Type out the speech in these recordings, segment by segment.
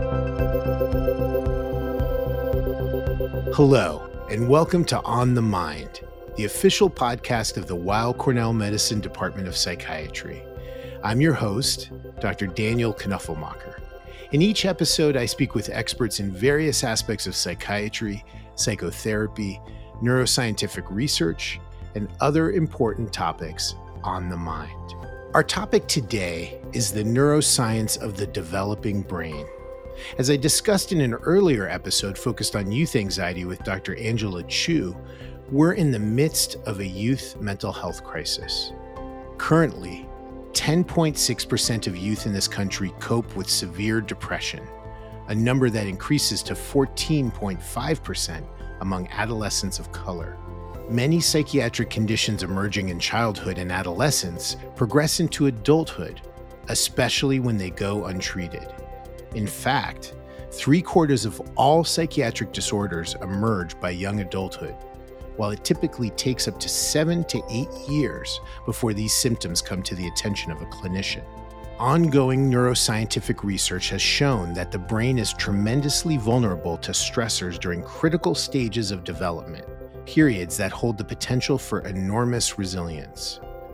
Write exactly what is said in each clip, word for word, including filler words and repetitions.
Hello, and welcome to On the Mind, the official podcast of the Weill Cornell Medicine Department of Psychiatry. I'm your host, Doctor Daniel Knuffelmacher. In each episode, I speak with experts in various aspects of psychiatry, psychotherapy, neuroscientific research, and other important topics on the mind. Our topic today is the neuroscience of the developing brain. As I discussed in an earlier episode focused on youth anxiety with Doctor Angela Chu, we're in the midst of a youth mental health crisis. Currently, ten point six percent of youth in this country cope with severe depression, a number that increases to fourteen point five percent among adolescents of color. Many psychiatric conditions emerging in childhood and adolescence progress into adulthood, especially when they go untreated. In fact, three quarters of all psychiatric disorders emerge by young adulthood, while it typically takes up to seven to eight years before these symptoms come to the attention of a clinician. Ongoing neuroscientific research has shown that the brain is tremendously vulnerable to stressors during critical stages of development, periods that hold the potential for enormous resilience.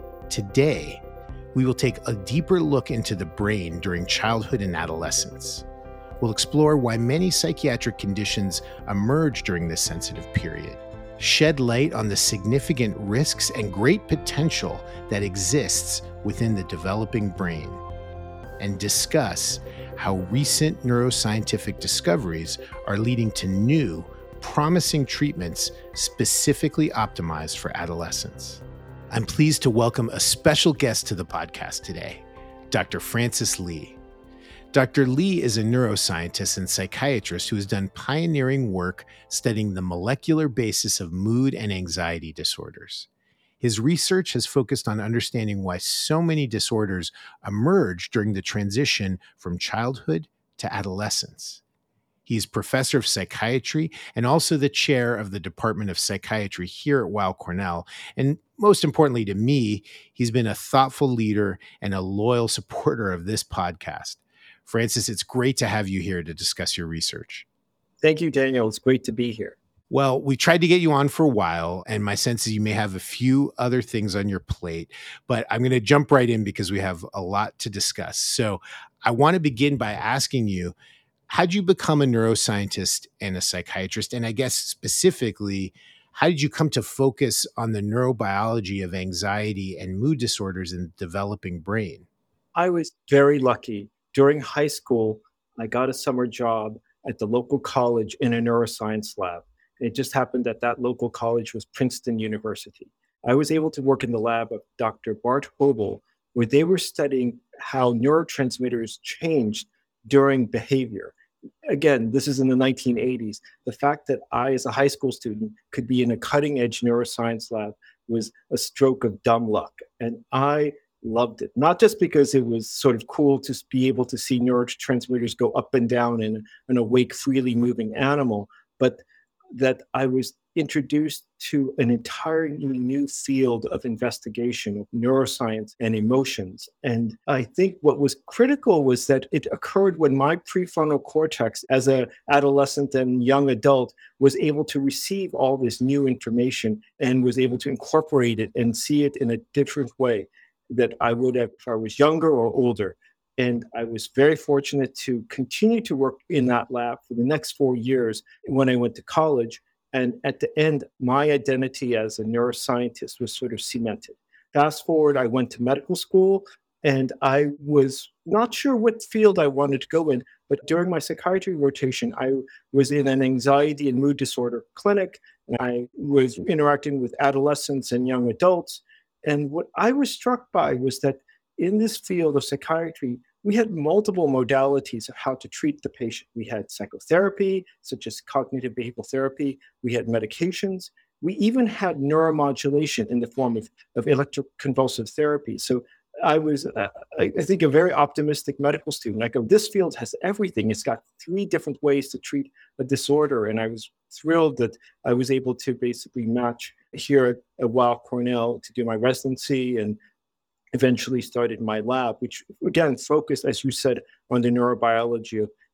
Today, we will take a deeper look into the brain during childhood and adolescence. We'll explore why many psychiatric conditions emerge during this sensitive period, shed light on the significant risks and great potential that exists within the developing brain, and discuss how recent neuroscientific discoveries are leading to new, promising treatments specifically optimized for adolescents. I'm pleased to welcome a special guest to the podcast today, Doctor Francis Lee. Doctor Lee is a neuroscientist and psychiatrist who has done pioneering work studying the molecular basis of mood and anxiety disorders. His research has focused on understanding why so many disorders emerge during the transition from childhood to adolescence. He is professor of psychiatry and also the chair of the Department of Psychiatry here at Weill Cornell. And most importantly to me, he's been a thoughtful leader and a loyal supporter of this podcast. Francis, it's great to have you here to discuss your research. Thank you, Daniel. It's great to be here. Well, we tried to get you on for a while, and my sense is you may have a few other things on your plate, but I'm going to jump right in because we have a lot to discuss. So I want to begin by asking you, how'd you become a neuroscientist and a psychiatrist? And I guess specifically, how did you come to focus on the neurobiology of anxiety and mood disorders in the developing brain? I was very lucky. During high school, I got a summer job at the local college in a neuroscience lab. It just happened that that local college was Princeton University. I was able to work in the lab of Doctor Bart Hobel, where they were studying how neurotransmitters changed during behavior. Again, this is in the nineteen eighties. The fact that I, as a high school student, could be in a cutting-edge neuroscience lab was a stroke of dumb luck. And I loved it, not just because it was sort of cool to be able to see neurotransmitters go up and down in an awake, freely moving animal, but that I was introduced to an entirely new field of investigation of neuroscience and emotions. And I think what was critical was that it occurred when my prefrontal cortex as an adolescent and young adult was able to receive all this new information and was able to incorporate it and see it in a different way that I would have if I was younger or older. And I was very fortunate to continue to work in that lab for the next four years when I went to college. And at the end, my identity as a neuroscientist was sort of cemented. Fast forward, I went to medical school, and I was not sure what field I wanted to go in. But during my psychiatry rotation, I was in an anxiety and mood disorder clinic, and I was interacting with adolescents and young adults. And what I was struck by was that in this field of psychiatry, we had multiple modalities of how to treat the patient. We had psychotherapy, such as cognitive behavioral therapy. We had medications. We even had neuromodulation in the form of, of electroconvulsive therapy. So I was, uh, I, I think, a very optimistic medical student. I go, this field has everything. It's got three different ways to treat a disorder. And I was thrilled that I was able to basically match here at, at Weill Cornell to do my residency and eventually started my lab, which again focused, as you said, on the neurobiology of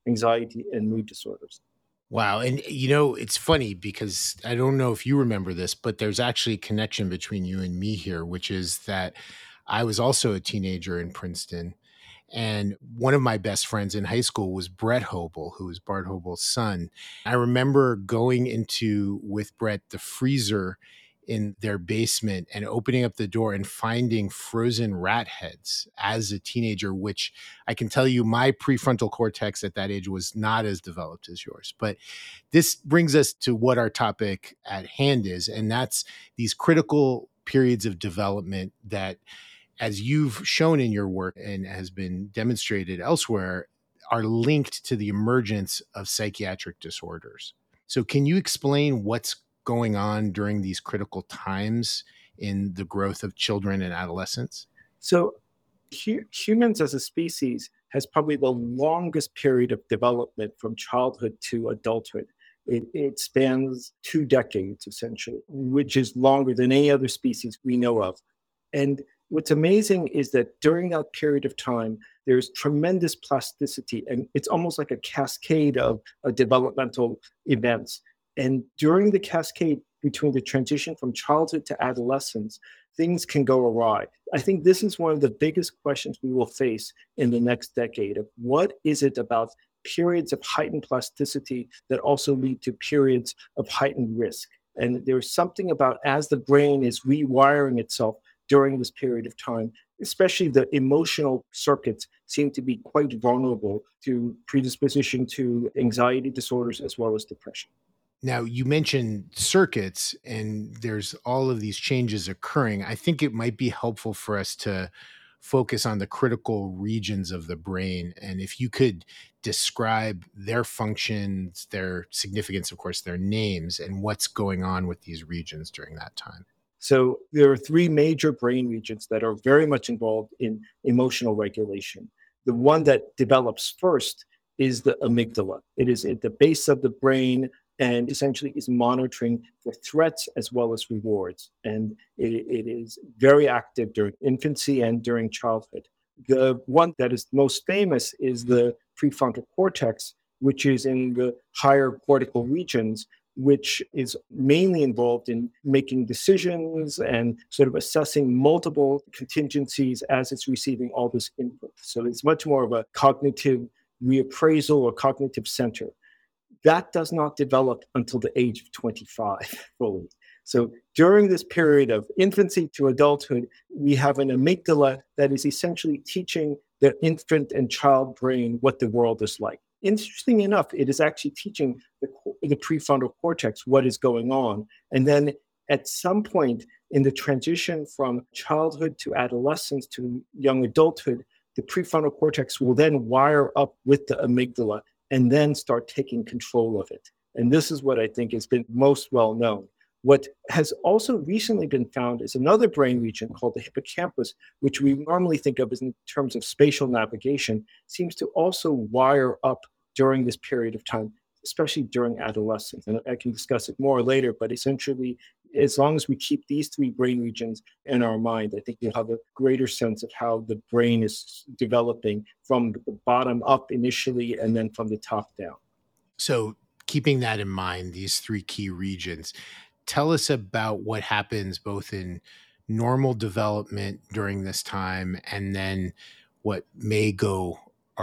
anxiety and mood disorders. Wow. And, you know, it's funny because I don't know if you remember this, but there's actually a connection between you and me here, which is that I was also a teenager in Princeton. And one of my best friends in high school was Brett Hobel, who was Bart Hobel's son. I remember going into, with Brett, the freezer in their basement and opening up the door and finding frozen rat heads as a teenager, which I can tell you my prefrontal cortex at that age was not as developed as yours. But this brings us to what our topic at hand is, and that's these critical periods of development that, as you've shown in your work and has been demonstrated elsewhere, are linked to the emergence of psychiatric disorders. So can you explain what's going on during these critical times in the growth of children and adolescents? So hu- humans as a species has probably the longest period of development from childhood to adulthood. It, it spans two decades, essentially, which is longer than any other species we know of. And what's amazing is that during that period of time, there's tremendous plasticity, and it's almost like a cascade of uh, developmental events. And during the cascade between the transition from childhood to adolescence, things can go awry. I think this is one of the biggest questions we will face in the next decade of what is it about periods of heightened plasticity that also lead to periods of heightened risk. And there's something about as the brain is rewiring itself during this period of time, especially the emotional circuits seem to be quite vulnerable to predisposition to anxiety disorders as well as depression. Now, you mentioned circuits, and there's all of these changes occurring. I think it might be helpful for us to focus on the critical regions of the brain. And if you could describe their functions, their significance, of course, their names, and what's going on with these regions during that time. So there are three major brain regions that are very much involved in emotional regulation. The one that develops first is the amygdala. It is at the base of the brain and essentially is monitoring for threats as well as rewards. And it, it is very active during infancy and during childhood. The one that is most famous is the prefrontal cortex, which is in the higher cortical regions, which is mainly involved in making decisions and sort of assessing multiple contingencies as it's receiving all this input. So it's much more of a cognitive reappraisal or cognitive center. That does not develop until the age of twenty-five fully. So during this period of infancy to adulthood, we have an amygdala that is essentially teaching the infant and child brain what the world is like. Interesting enough, it is actually teaching the, the prefrontal cortex what is going on. And then at some point in the transition from childhood to adolescence to young adulthood, the prefrontal cortex will then wire up with the amygdala and then start taking control of it. And this is what I think has been most well known. What has also recently been found is another brain region called the hippocampus, which we normally think of as in terms of spatial navigation, seems to also wire up during this period of time, especially during adolescence. And I can discuss it more later, but essentially, as long as we keep these three brain regions in our mind, I think we'll have a greater sense of how the brain is developing from the bottom up initially and then from the top down. So keeping that in mind, these three key regions, tell us about what happens both in normal development during this time and then what may go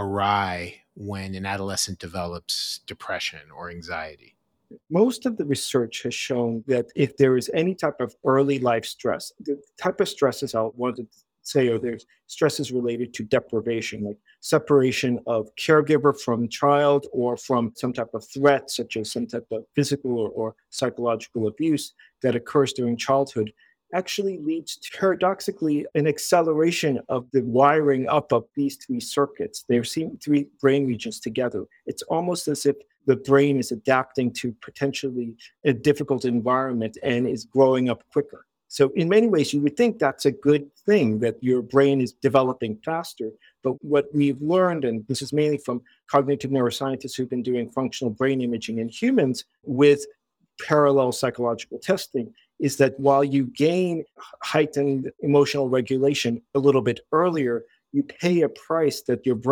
awry when an adolescent develops depression or anxiety. Most of the research has shown that if there is any type of early life stress, the type of stresses I wanted to say are there's stresses related to deprivation, like separation of caregiver from child or from some type of threat, such as some type of physical or, or psychological abuse that occurs during childhood, actually leads to, paradoxically, an acceleration of the wiring up of these three circuits. They're seeing three brain regions together. It's almost as if the brain is adapting to potentially a difficult environment and is growing up quicker. So in many ways, you would think that's a good thing, that your brain is developing faster. But what we've learned, and this is mainly from cognitive neuroscientists who've been doing functional brain imaging in humans with parallel psychological testing, is that while you gain heightened emotional regulation a little bit earlier, you pay a price that your brain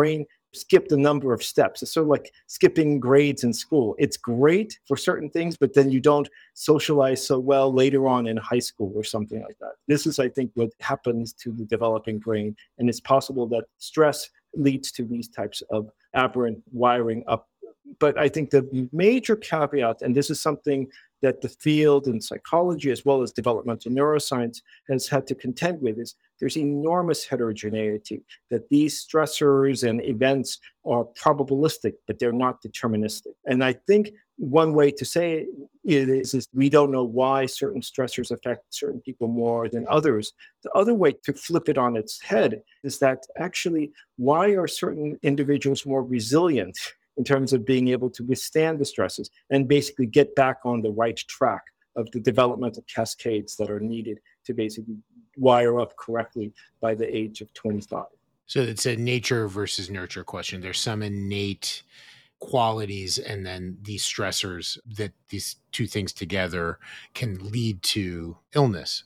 skipped a number of steps. It's sort of like skipping grades in school. It's great for certain things, but then you don't socialize so well later on in high school or something like that. This is, I think, what happens to the developing brain. And it's possible that stress leads to these types of aberrant wiring up. But I think the major caveat, and this is something that the field in psychology as well as developmental neuroscience has had to contend with, is there's enormous heterogeneity, that these stressors and events are probabilistic, but they're not deterministic. And I think one way to say it is, is we don't know why certain stressors affect certain people more than others. The other way to flip it on its head is that actually, why are certain individuals more resilient in terms of being able to withstand the stresses and basically get back on the right track of the developmental cascades that are needed to basically wire up correctly by the age of twenty-five. So it's a nature versus nurture question. There's some innate qualities, and then these stressors, that these two things together can lead to illness.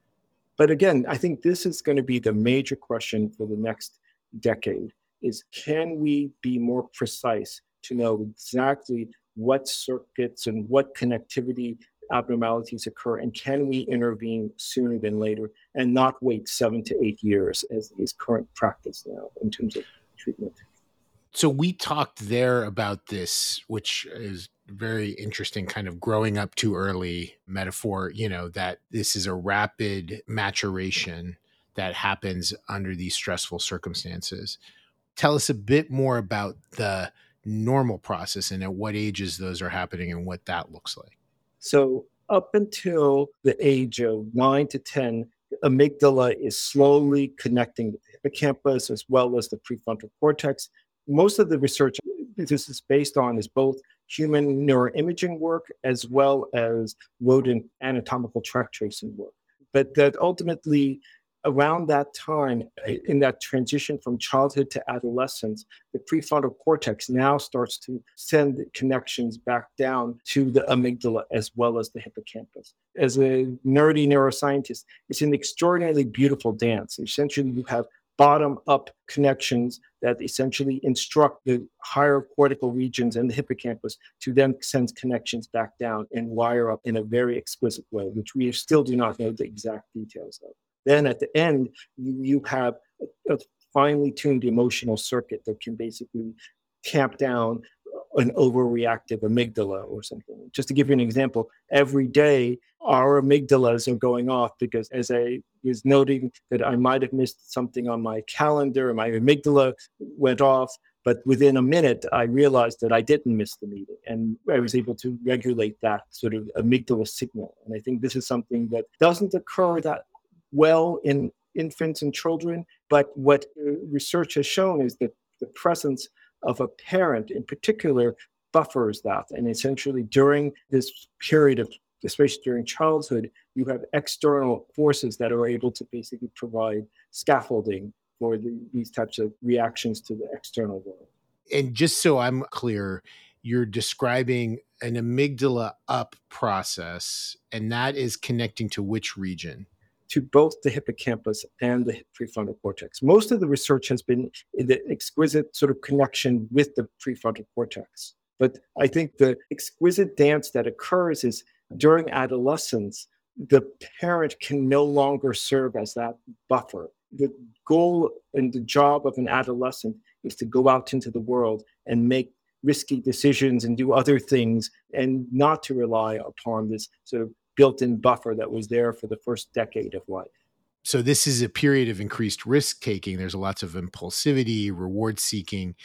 But again, I think this is going to be the major question for the next decade, is can we be more precise to know exactly what circuits and what connectivity abnormalities occur, and can we intervene sooner than later and not wait seven to eight years as is current practice now in terms of treatment. So we talked there about this, which is very interesting, kind of growing up too early metaphor, you know, that this is a rapid maturation that happens under these stressful circumstances. Tell us a bit more about the normal process and at what ages those are happening and what that looks like. So up until the age of nine to ten, the amygdala is slowly connecting with the hippocampus as well as the prefrontal cortex. Most of the research this is based on is both human neuroimaging work as well as rodent anatomical tract tracing work. But that ultimately, around that time, in that transition from childhood to adolescence, the prefrontal cortex now starts to send connections back down to the amygdala as well as the hippocampus. As a nerdy neuroscientist, it's an extraordinarily beautiful dance. Essentially, you have bottom-up connections that essentially instruct the higher cortical regions and the hippocampus to then send connections back down and wire up in a very exquisite way, which we still do not know the exact details of. Then at the end, you, you have a, a finely tuned emotional circuit that can basically tamp down an overreactive amygdala or something. Just to give you an example, every day our amygdalas are going off because, as I was noting, that I might have missed something on my calendar, my amygdala went off, but within a minute, I realized that I didn't miss the meeting, and I was able to regulate that sort of amygdala signal. And I think this is something that doesn't occur that well in infants and children, but what research has shown is that the presence of a parent in particular buffers that. And essentially during this period of, especially during childhood, you have external forces that are able to basically provide scaffolding for the, these types of reactions to the external world. And just so I'm clear, you're describing an amygdala up process, and that is connecting to which region? To both the hippocampus and the prefrontal cortex. Most of the research has been in the exquisite sort of connection with the prefrontal cortex. But I think the exquisite dance that occurs is during adolescence, the parent can no longer serve as that buffer. The goal and the job of an adolescent is to go out into the world and make risky decisions and do other things, and not to rely upon this sort of built-in buffer that was there for the first decade of life. So this is a period of increased risk-taking. There's lots of impulsivity, reward-seeking.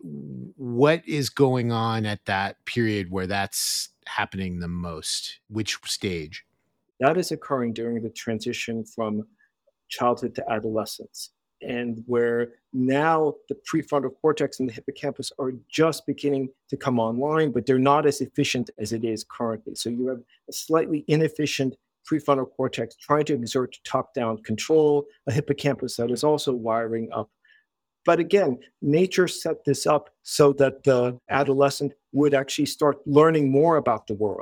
What is going on at that period where that's happening the most? Which stage? That is occurring during the transition from childhood to adolescence, and where now the prefrontal cortex and the hippocampus are just beginning to come online, but they're not as efficient as it is currently. So you have a slightly inefficient prefrontal cortex trying to exert top-down control, a hippocampus that is also wiring up. But again, nature set this up so that the adolescent would actually start learning more about the world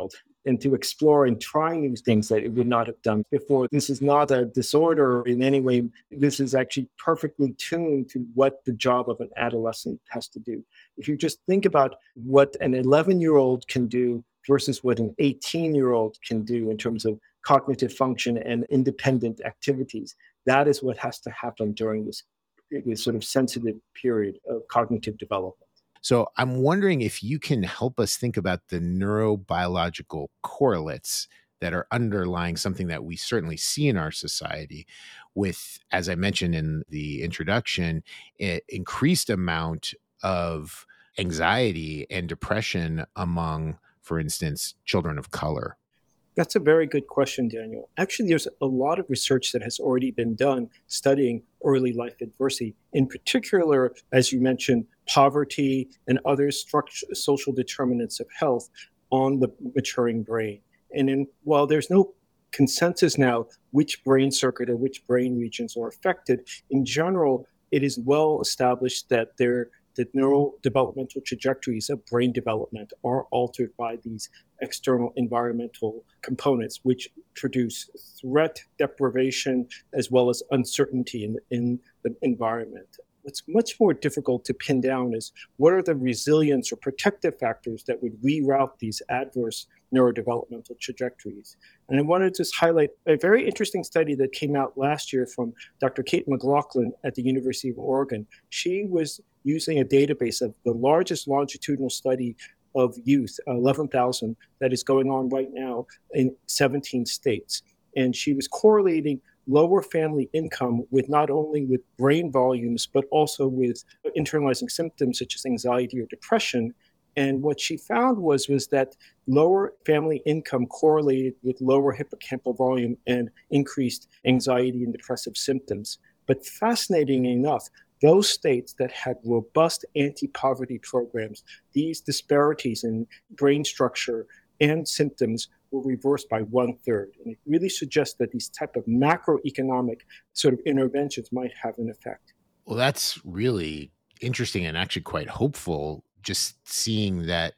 and to explore and try new things that it would not have done before. This is not a disorder in any way. This is actually perfectly tuned to what the job of an adolescent has to do. If you just think about what an eleven-year-old can do versus what an eighteen-year-old can do in terms of cognitive function and independent activities, that is what has to happen during this, this sort of sensitive period of cognitive development. So I'm wondering if you can help us think about the neurobiological correlates that are underlying something that we certainly see in our society with, as I mentioned in the introduction, an increased amount of anxiety and depression among, for instance, children of color. That's a very good question, Daniel. Actually, there's a lot of research that has already been done studying early life adversity. In particular, as you mentioned, poverty and other structure, social determinants of health on the maturing brain. And in, while there's no consensus now which brain circuit or which brain regions are affected, in general, it is well established that there the neurodevelopmental trajectories of brain development are altered by these external environmental components, which produce threat deprivation as well as uncertainty in, in the environment. What's much more difficult to pin down is what are the resilience or protective factors that would reroute these adverse neurodevelopmental trajectories. And I wanted to just highlight a very interesting study that came out last year from Doctor Kate McLaughlin at the University of Oregon. She was using a database of the largest longitudinal study of youth, eleven thousand, that is going on right now in seventeen states. And she was correlating lower family income with not only with brain volumes, but also with internalizing symptoms such as anxiety or depression. And what she found was, was that lower family income correlated with lower hippocampal volume and increased anxiety and depressive symptoms. But fascinatingly enough, those states that had robust anti-poverty programs, these disparities in brain structure and symptoms were reversed by one third. And it really suggests that these type of macroeconomic sort of interventions might have an effect. Well, that's really interesting and actually quite hopeful, just seeing that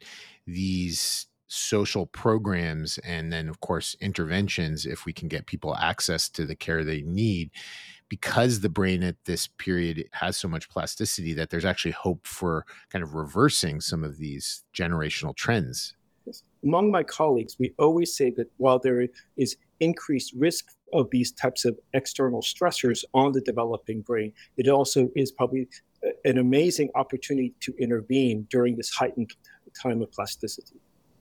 these social programs and then, of course, interventions, if we can get people access to the care they need, because the brain at this period has so much plasticity, that there's actually hope for kind of reversing some of these generational trends. Among my colleagues, we always say that while there is increased risk of these types of external stressors on the developing brain, it also is probably an amazing opportunity to intervene during this heightened time of plasticity.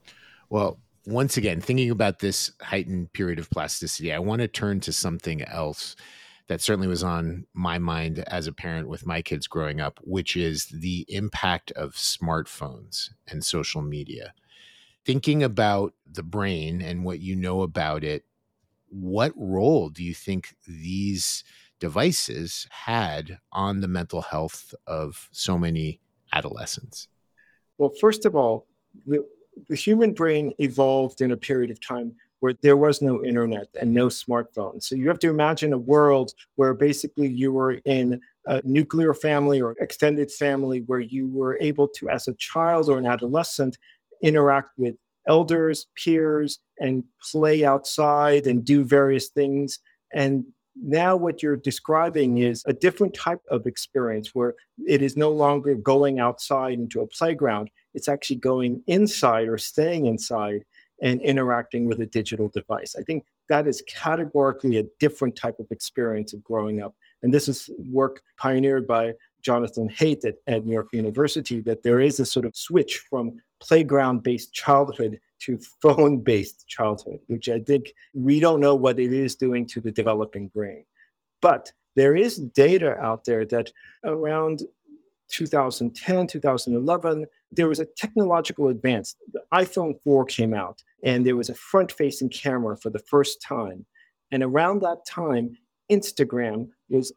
Well, once again, thinking about this heightened period of plasticity, I want to turn to something else that certainly was on my mind as a parent with my kids growing up, which is the impact of smartphones and social media. Thinking about the brain and what you know about it, what role do you think these devices had on the mental health of so many adolescents? Well, first of all, the, the human brain evolved in a period of time where there was no internet and no smartphones. So you have to imagine a world where basically you were in a nuclear family or extended family where you were able to, as a child or an adolescent, interact with elders, peers, and play outside and do various things. And now what you're describing is a different type of experience where it is no longer going outside into a playground. It's actually going inside or staying inside and interacting with a digital device. I think that is categorically a different type of experience of growing up. And this is work pioneered by Jonathan Haidt at, at New York University, that there is a sort of switch from playground-based childhood to phone-based childhood, which I think we don't know what it is doing to the developing brain. But there is data out there that around two thousand ten, two thousand eleven, there was a technological advance. The iPhone four came out, and there was a front-facing camera for the first time. And around that time, Instagram was,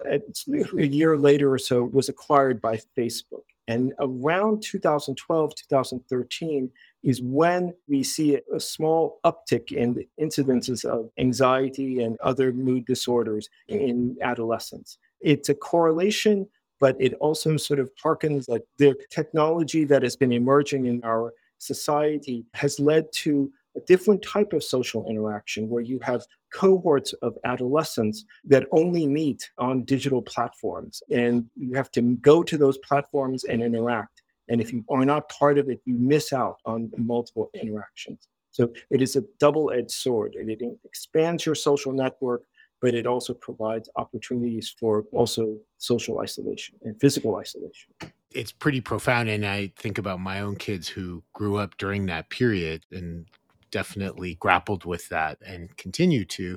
a year later or so, was acquired by Facebook. And around two thousand twelve, two thousand thirteen is when we see a small uptick in the incidences of anxiety and other mood disorders in adolescents. It's a correlation, but it also sort of harkens like the technology that has been emerging in our society has led to a a different type of social interaction where you have cohorts of adolescents that only meet on digital platforms. And you have to go to those platforms and interact. And if you are not part of it, you miss out on multiple interactions. So it is a double-edged sword. And it expands your social network, but it also provides opportunities for also social isolation and physical isolation. It's pretty profound. And I think about my own kids who grew up during that period and definitely grappled with that and continue to.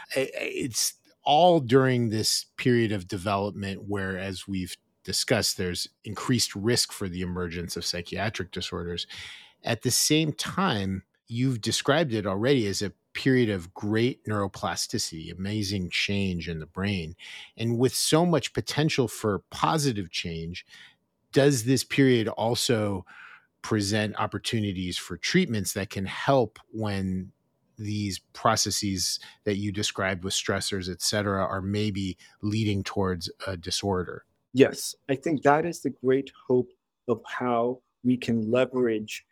It's all during this period of development where, as we've discussed, there's increased risk for the emergence of psychiatric disorders. At the same time, you've described it already as a period of great neuroplasticity, amazing change in the brain. And with so much potential for positive change, does this period also present opportunities for treatments that can help when these processes that you described with stressors, et cetera, are maybe leading towards a disorder? Yes, I think that is the great hope of how we can leverage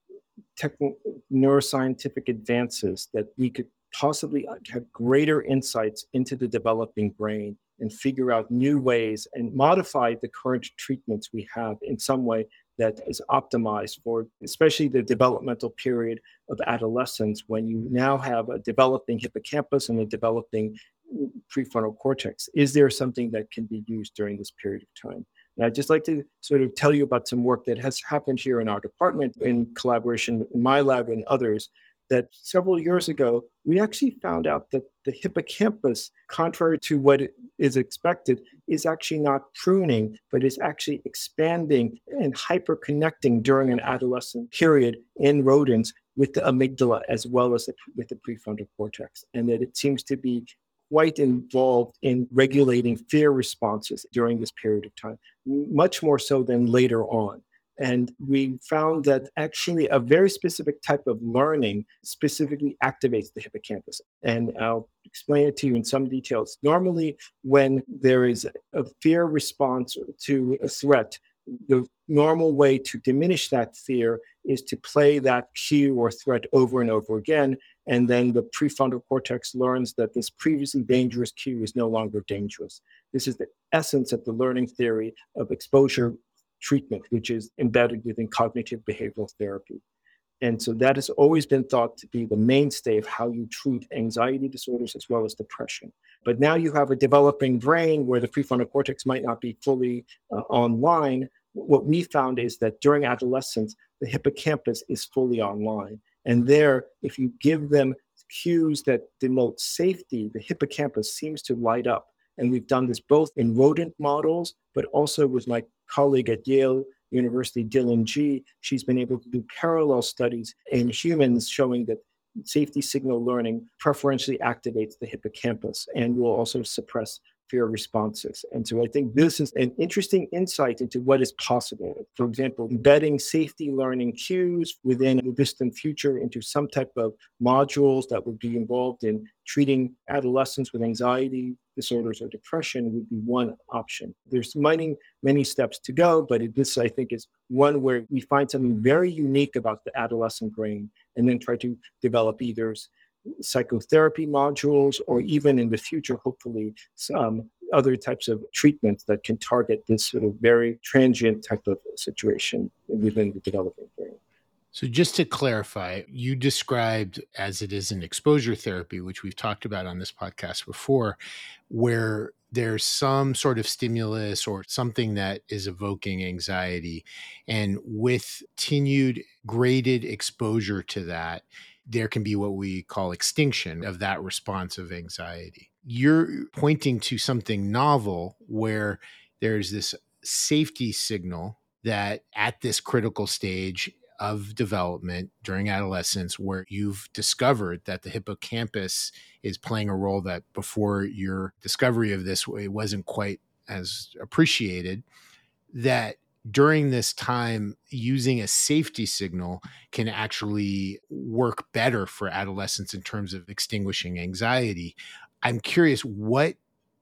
techn- neuroscientific advances, that we could possibly have greater insights into the developing brain and figure out new ways and modify the current treatments we have in some way that is optimized for especially the developmental period of adolescence, when you now have a developing hippocampus and a developing prefrontal cortex. Is there something that can be used during this period of time? And I'd just like to sort of tell you about some work that has happened here in our department in collaboration in my lab and others, that several years ago, we actually found out that the hippocampus, contrary to what is expected, is actually not pruning, but is actually expanding and hyperconnecting during an adolescent period in rodents with the amygdala as well as the, with the prefrontal cortex. And that it seems to be quite involved in regulating fear responses during this period of time, much more so than later on. And we found that actually a very specific type of learning specifically activates the hippocampus. And I'll explain it to you in some details. Normally, when there is a fear response to a threat, the normal way to diminish that fear is to play that cue or threat over and over again. And then the prefrontal cortex learns that this previously dangerous cue is no longer dangerous. This is the essence of the learning theory of exposure treatment, which is embedded within cognitive behavioral therapy. And so that has always been thought to be the mainstay of how you treat anxiety disorders as well as depression. But now you have a developing brain where the prefrontal cortex might not be fully uh, online. What we found is that during adolescence, the hippocampus is fully online. And there, if you give them cues that denote safety, the hippocampus seems to light up. And we've done this both in rodent models, but also with my colleague at Yale University, Dylan G. She's been able to do parallel studies in humans showing that safety signal learning preferentially activates the hippocampus and will also suppress fear responses. And so I think this is an interesting insight into what is possible. For example, embedding safety learning cues within the distant future into some type of modules that would be involved in treating adolescents with anxiety disorders or depression would be one option. There's many, many steps to go, but this, I think, is one where we find something very unique about the adolescent brain and then try to develop either psychotherapy modules or even in the future, hopefully, some other types of treatments that can target this sort of very transient type of situation within the developing brain. So just to clarify, you described as it is an exposure therapy, which we've talked about on this podcast before, where there's some sort of stimulus or something that is evoking anxiety. And with continued graded exposure to that, there can be what we call extinction of that response of anxiety. You're pointing to something novel where there's this safety signal that at this critical stage of development during adolescence, where you've discovered that the hippocampus is playing a role that before your discovery of this, it wasn't quite as appreciated, that during this time, using a safety signal can actually work better for adolescents in terms of extinguishing anxiety. I'm curious, what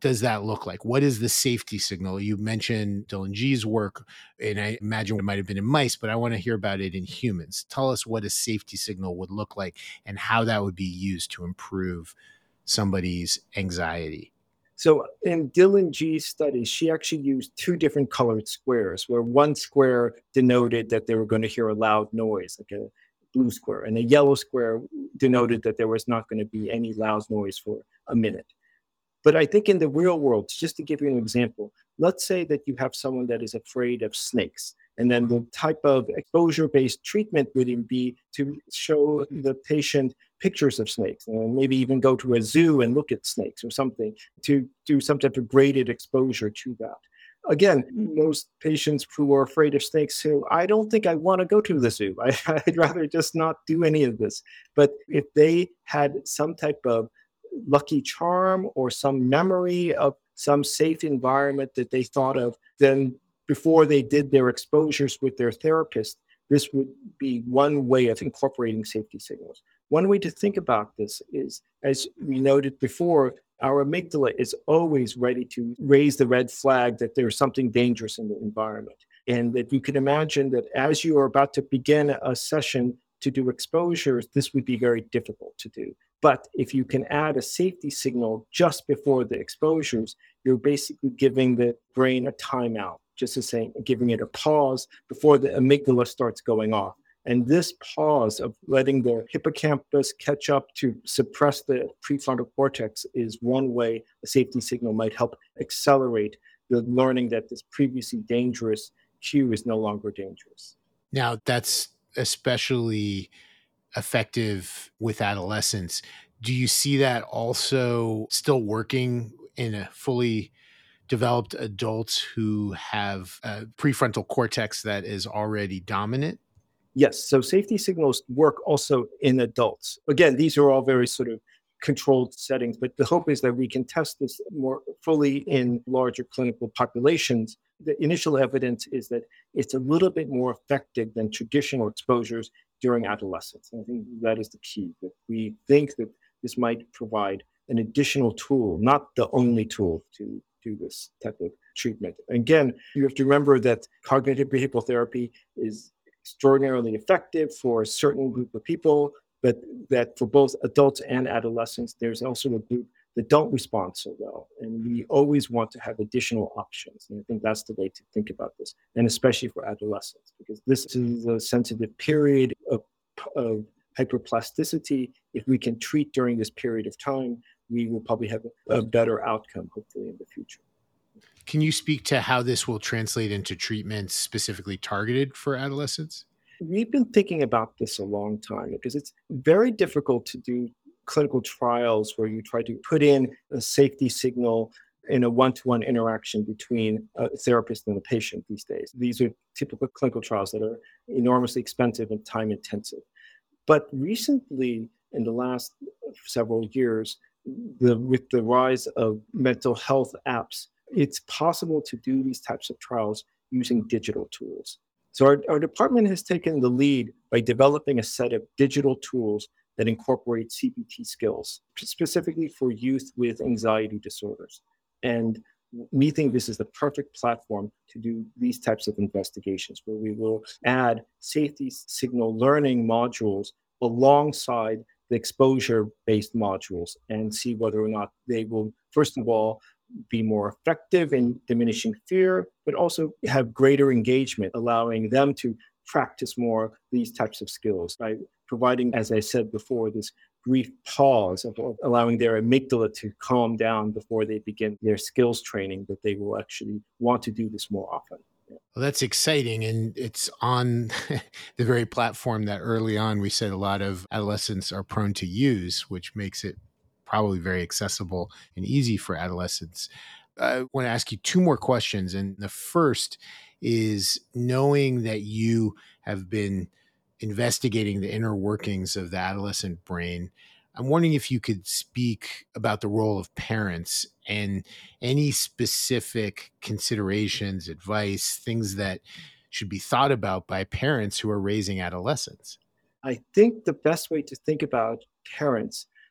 does that look like? What is the safety signal? You mentioned Dylan G's work, and I imagine it might have been in mice, but I want to hear about it in humans. Tell us what a safety signal would look like and how that would be used to improve somebody's anxiety. So in Dylan G's study, she actually used two different colored squares, where one square denoted that they were going to hear a loud noise, like a blue square, and a yellow square denoted that there was not going to be any loud noise for a minute. But I think in the real world, just to give you an example, let's say that you have someone that is afraid of snakes. And then the type of exposure-based treatment would be to show the patient pictures of snakes, and maybe even go to a zoo and look at snakes or something to do some type of graded exposure to that. Again, most patients who are afraid of snakes say, I don't think I want to go to the zoo. I, I'd rather just not do any of this. But if they had some type of lucky charm or some memory of some safe environment that they thought of, then before they did their exposures with their therapist, this would be one way of incorporating safety signals. One way to think about this is, as we noted before, our amygdala is always ready to raise the red flag that there's something dangerous in the environment. And that you can imagine that as you are about to begin a session to do exposures, this would be very difficult to do. But if you can add a safety signal just before the exposures, you're basically giving the brain a timeout, just as saying, giving it a pause before the amygdala starts going off. And this pause of letting the hippocampus catch up to suppress the prefrontal cortex is one way a safety signal might help accelerate the learning that this previously dangerous cue is no longer dangerous. Now, that's especially effective with adolescents. Do you see that also still working in a fully developed adults who have a prefrontal cortex that is already dominant? Yes. So safety signals work also in adults. Again, these are all very sort of controlled settings, but the hope is that we can test this more fully in larger clinical populations. The initial evidence is that it's a little bit more effective than traditional exposures during adolescence. And I think that is the key, that we think that this might provide an additional tool, not the only tool to do this type of treatment. Again, you have to remember that cognitive behavioral therapy is extraordinarily effective for a certain group of people, but that for both adults and adolescents, there's also a group that don't respond so well. And we always want to have additional options. And I think that's the way to think about this, and especially for adolescents, because this is a sensitive period of, of hyperplasticity. If we can treat during this period of time, we will probably have a better outcome, hopefully, in the future. Can you speak to how this will translate into treatments specifically targeted for adolescents? We've been thinking about this a long time because it's very difficult to do clinical trials where you try to put in a safety signal in a one-to-one interaction between a therapist and a patient these days. These are typical clinical trials that are enormously expensive and time-intensive. But recently, in the last several years, the, with the rise of mental health apps, it's possible to do these types of trials using digital tools. So our, our department has taken the lead by developing a set of digital tools that incorporate C B T skills, specifically for youth with anxiety disorders. And we think this is the perfect platform to do these types of investigations, where we will add safety signal learning modules alongside the exposure-based modules and see whether or not they will, first of all, be more effective in diminishing fear, but also have greater engagement, allowing them to practice more these types of skills by providing, as I said before, this brief pause of allowing their amygdala to calm down before they begin their skills training, that they will actually want to do this more often. Well, that's exciting. And it's on the very platform that early on we said a lot of adolescents are prone to use, which makes it probably very accessible and easy for adolescents. I want to ask you two more questions. And the first is, knowing that you have been investigating the inner workings of the adolescent brain, I'm wondering if you could speak about the role of parents and any specific considerations, advice, things that should be thought about by parents who are raising adolescents. I think the best way to think about parents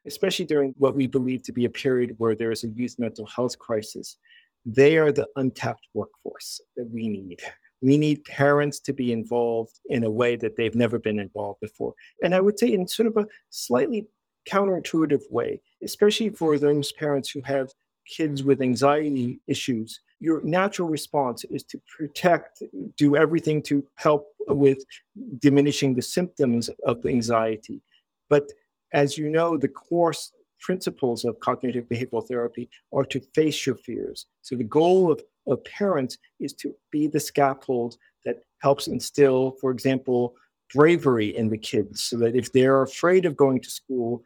especially during what we believe to be a period where there is a youth mental health crisis. They are the untapped workforce that we need. We need parents to be involved in a way that they've never been involved before. And I would say in sort of a slightly counterintuitive way, especially for those parents who have kids with anxiety issues, your natural response is to protect, do everything to help with diminishing the symptoms of anxiety. But as you know, the core principles of cognitive behavioral therapy are to face your fears. So the goal of, of parents is to be the scaffold that helps instill, for example, bravery in the kids, so that if they're afraid of going to school,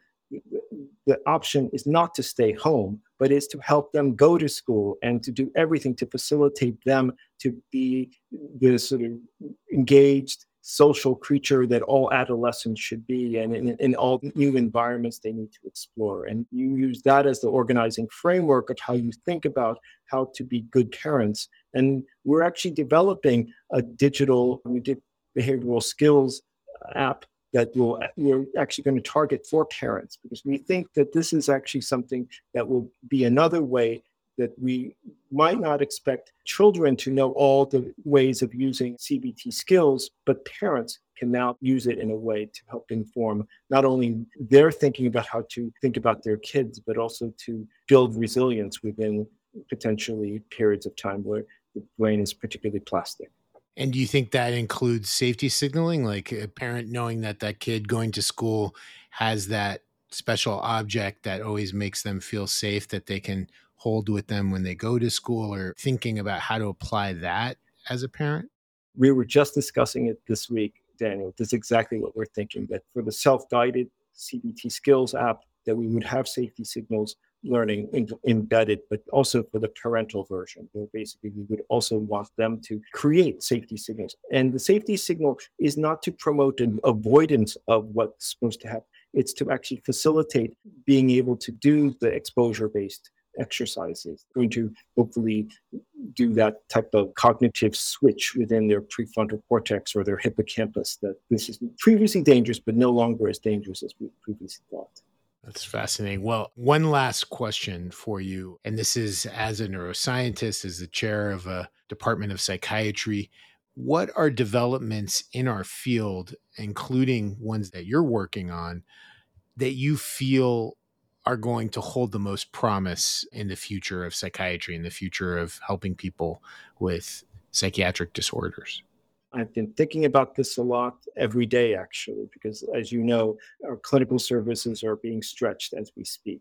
the option is not to stay home, but is to help them go to school and to do everything to facilitate them to be the sort of engaged social creature that all adolescents should be, and in, in all new environments they need to explore. And you use that as the organizing framework of how you think about how to be good parents. And we're actually developing a digital we did behavioral skills app that will, we're actually going to target for parents, because we think that this is actually something that will be another way that we might not expect children to know all the ways of using C B T skills, but parents can now use it in a way to help inform not only their thinking about how to think about their kids, but also to build resilience within potentially periods of time where the brain is particularly plastic. And do you think that includes safety signaling, like a parent knowing that that kid going to school has that special object that always makes them feel safe that they can hold with them when they go to school, or thinking about how to apply that as a parent? We were just discussing it this week, Daniel. This is exactly what we're thinking, that for the self-guided C B T skills app, that we would have safety signals learning in, embedded, but also for the parental version, where basically we would also want them to create safety signals. And the safety signal is not to promote an avoidance of what's supposed to happen. It's to actually facilitate being able to do the exposure-based exercises, going to hopefully do that type of cognitive switch within their prefrontal cortex or their hippocampus, that this is previously dangerous, but no longer as dangerous as we previously thought. That's fascinating. Well, one last question for you, and this is as a neuroscientist, as the chair of a department of psychiatry. What are developments in our field, including ones that you're working on, that you feel are going to hold the most promise in the future of psychiatry, in the future of helping people with psychiatric disorders? I've been thinking about this a lot every day, actually, because as you know, our clinical services are being stretched as we speak.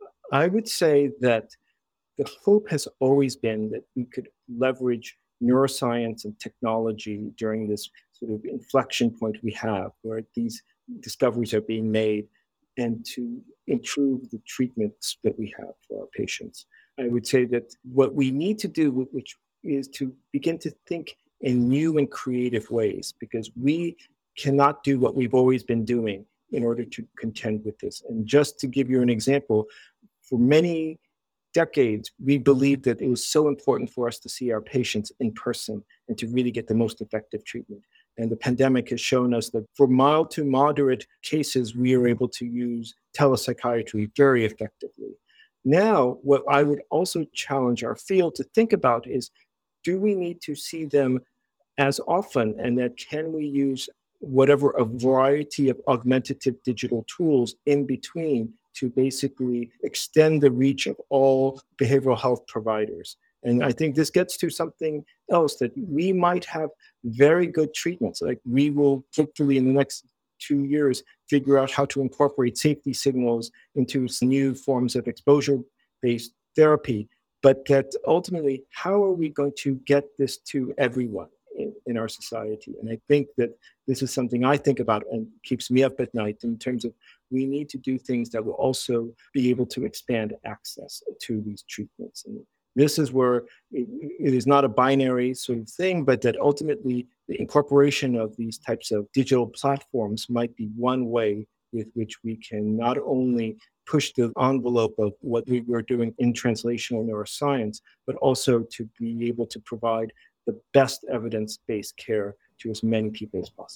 I would say that the hope has always been that we could leverage neuroscience and technology during this sort of inflection point we have, where these discoveries are being made, and to improve the treatments that we have for our patients. I would say that what we need to do, which is to begin to think in new and creative ways, because we cannot do what we've always been doing in order to contend with this. And just to give you an example, for many decades, we believed that it was so important for us to see our patients in person and to really get the most effective treatment. And the pandemic has shown us that for mild to moderate cases, we are able to use telepsychiatry very effectively. Now, what I would also challenge our field to think about is, do we need to see them as often? And that can we use whatever a variety of augmentative digital tools in between to basically extend the reach of all behavioral health providers? And I think this gets to something else, that we might have very good treatments. Like, we will hopefully in the next two years figure out how to incorporate safety signals into some new forms of exposure-based therapy. But that ultimately, how are we going to get this to everyone in, in our society? And I think that this is something I think about and keeps me up at night, in terms of we need to do things that will also be able to expand access to these treatments. And this is where it, it is not a binary sort of thing, but that ultimately the incorporation of these types of digital platforms might be one way with which we can not only push the envelope of what we were doing in translational neuroscience, but also to be able to provide the best evidence-based care to as many people as possible.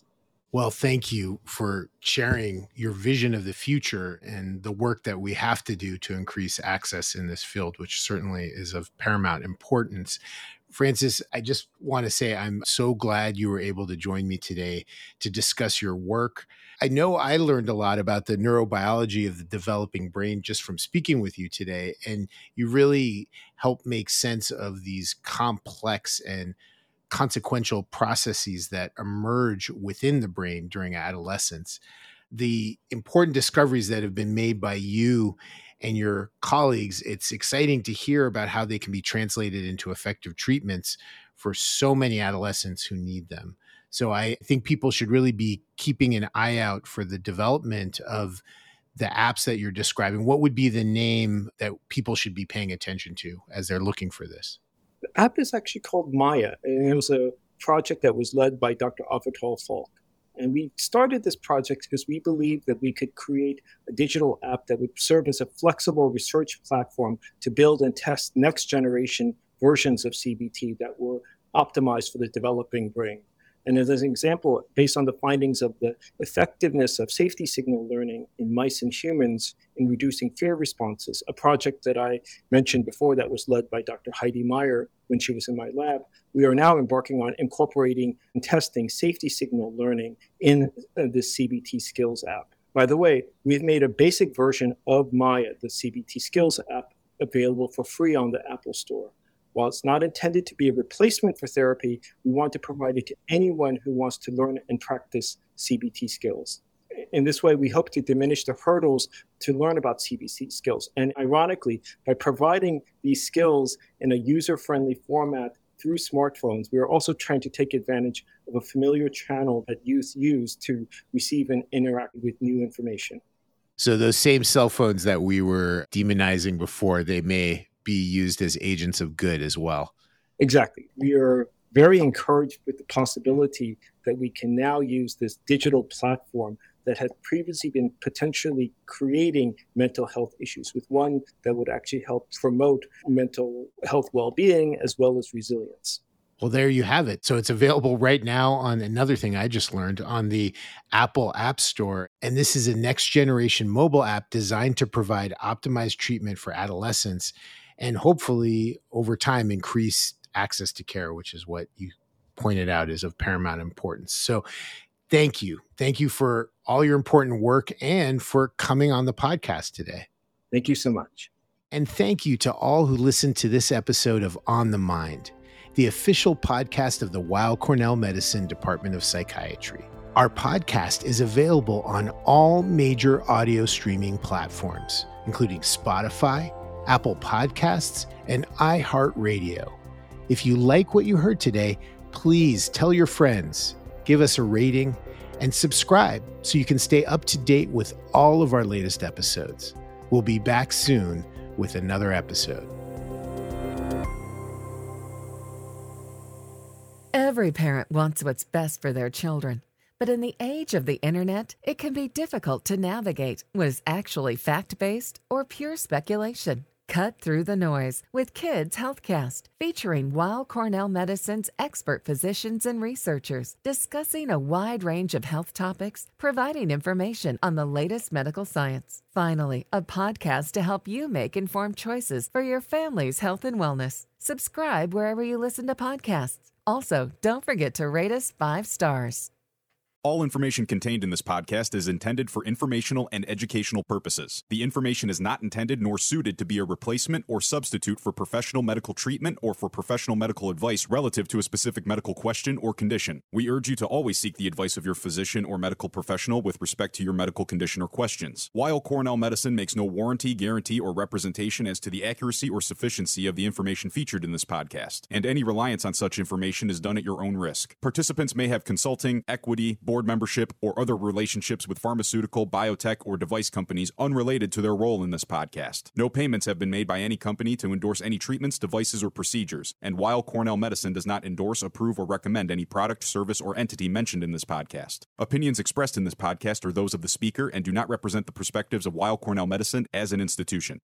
Well, thank you for sharing your vision of the future and the work that we have to do to increase access in this field, which certainly is of paramount importance. Francis, I just want to say I'm so glad you were able to join me today to discuss your work. I know I learned a lot about the neurobiology of the developing brain just from speaking with you today, and you really helped make sense of these complex and consequential processes that emerge within the brain during adolescence. The important discoveries that have been made by you and your colleagues, it's exciting to hear about how they can be translated into effective treatments for so many adolescents who need them. So I think people should really be keeping an eye out for the development of the apps that you're describing. What would be the name that people should be paying attention to as they're looking for this? The app is actually called Maya, and it was a project that was led by Doctor Avital Falk. And we started this project because we believed that we could create a digital app that would serve as a flexible research platform to build and test next generation versions of C B T that were optimized for the developing brain. And as an example, based on the findings of the effectiveness of safety signal learning in mice and humans in reducing fear responses, a project that I mentioned before that was led by Doctor Heidi Meyer when she was in my lab, we are now embarking on incorporating and testing safety signal learning in this C B T Skills app. By the way, we've made a basic version of Maya, the C B T Skills app, available for free on the Apple Store. While it's not intended to be a replacement for therapy, we want to provide it to anyone who wants to learn and practice C B T skills. In this way, we hope to diminish the hurdles to learn about C B T skills. And ironically, by providing these skills in a user-friendly format through smartphones, we are also trying to take advantage of a familiar channel that youth use to receive and interact with new information. So those same cell phones that we were demonizing before, they may be used as agents of good as well. Exactly. We are very encouraged with the possibility that we can now use this digital platform that had previously been potentially creating mental health issues with one that would actually help promote mental health well-being as well as resilience. Well, there you have it. So it's available right now on another thing I just learned on the Apple App Store. And this is a next generation mobile app designed to provide optimized treatment for adolescents and hopefully over time increase access to care, which is what you pointed out is of paramount importance. So thank you. Thank you for all your important work and for coming on the podcast today. Thank you so much. And thank you to all who listened to this episode of On the Mind, the official podcast of the Weill Cornell Medicine Department of Psychiatry. Our podcast is available on all major audio streaming platforms, including Spotify, Apple Podcasts, and iHeartRadio. If you like what you heard today, please tell your friends, give us a rating, and subscribe so you can stay up to date with all of our latest episodes. We'll be back soon with another episode. Every parent wants what's best for their children. But in the age of the internet, it can be difficult to navigate what is actually fact-based or pure speculation. Cut through the noise with Kids Healthcast, featuring Weill Cornell Medicine's expert physicians and researchers discussing a wide range of health topics, providing information on the latest medical science. Finally, a podcast to help you make informed choices for your family's health and wellness. Subscribe wherever you listen to podcasts. Also, don't forget to rate us five stars. All information contained in this podcast is intended for informational and educational purposes. The information is not intended nor suited to be a replacement or substitute for professional medical treatment or for professional medical advice relative to a specific medical question or condition. We urge you to always seek the advice of your physician or medical professional with respect to your medical condition or questions. Weill Cornell Medicine makes no warranty, guarantee, or representation as to the accuracy or sufficiency of the information featured in this podcast, and any reliance on such information is done at your own risk. Participants may have consulting, equity, board membership, or other relationships with pharmaceutical, biotech, or device companies unrelated to their role in this podcast. No payments have been made by any company to endorse any treatments, devices, or procedures, and Weill Cornell Medicine does not endorse, approve, or recommend any product, service, or entity mentioned in this podcast. Opinions expressed in this podcast are those of the speaker and do not represent the perspectives of Weill Cornell Medicine as an institution.